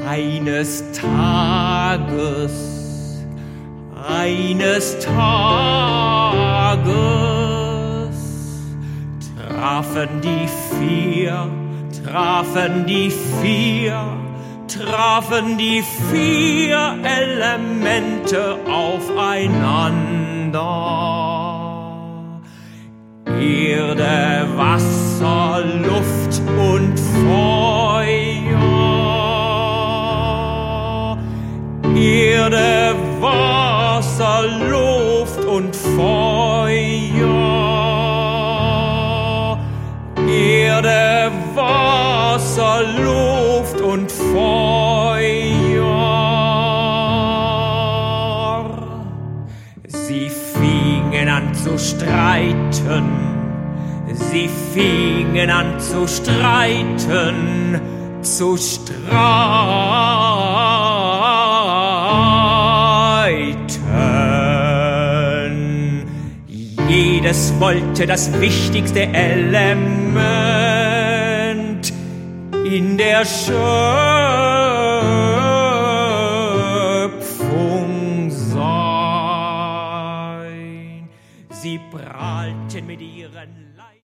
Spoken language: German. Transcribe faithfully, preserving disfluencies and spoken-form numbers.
Eines Tages, eines Tages trafen die vier, trafen die vier, trafen die vier Elemente aufeinander. Erde, Wasser, Luft und Feuer. Erde, Wasser, Luft und Feuer. Erde, Wasser, Luft und Feuer. Sie fingen an zu streiten. Sie fingen an zu streiten, zu streiten. Jedes wollte das wichtigste Element in der Schöpfung sein. Sie prahlten mit ihren Leib